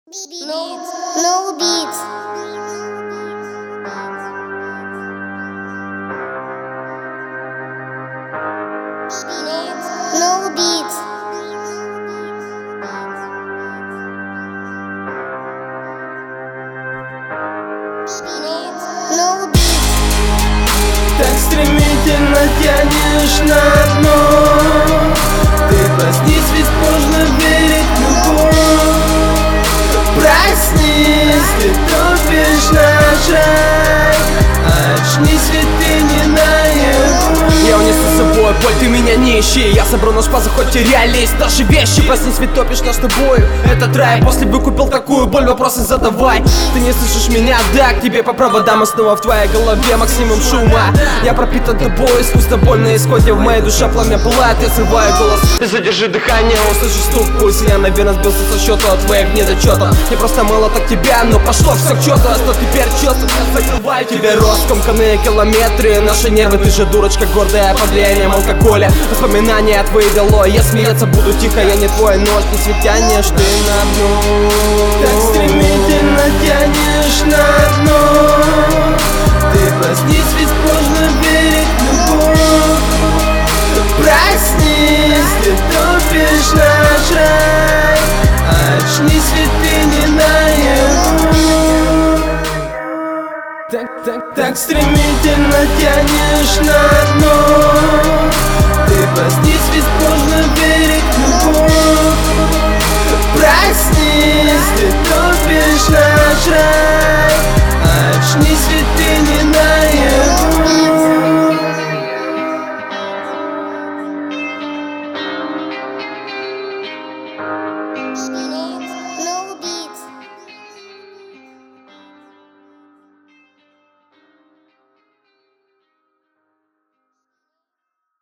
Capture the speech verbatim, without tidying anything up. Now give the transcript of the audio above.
No, no beats. No beats. No beats. Так стремительно тянешь на дно. Ты проснись, ведь можно верить в любовь. Проснись, ты топишь на шаг. Очнись, ведь ты не наяву. Я унесу с собой боль, ты меня не ищи. Я собрал наш пазл, хоть и реалист. Наши вещи, проснись, ведь топишь наш тобой. Этот рай, после выкупил такую боль, вопросы задавай. Ты не слышишь меня, да, к тебе по проводам. И снова в твоей голове максимум шума. Я пропитан тобой, искусственно больно исходя. В моей душе пламя пылает, я срываю голос. Ты задержи дыхание, услышишь стук пульса. Я, наверное, сбился со счета от твоих недочетов. Мне просто мало так тебя, но пошло все к чёрту. А что теперь чувствую, я закрываю тебе рот. Скомканные километры, наши нервы, ты же дурочка гордая под влиянием алкоголя. Воспоминания твои долой, я смеяться буду тихо, я не твой нож, не светянешь ты на дно. Так стремительно тянешь на дно. Ты проснись, ведь можно верить в любовь. Проснись, ты топишь на шаг. Очнись, ведь ты не наяву. Так, так, так стремительно тянешь на дно. Ты проснись, ведь можно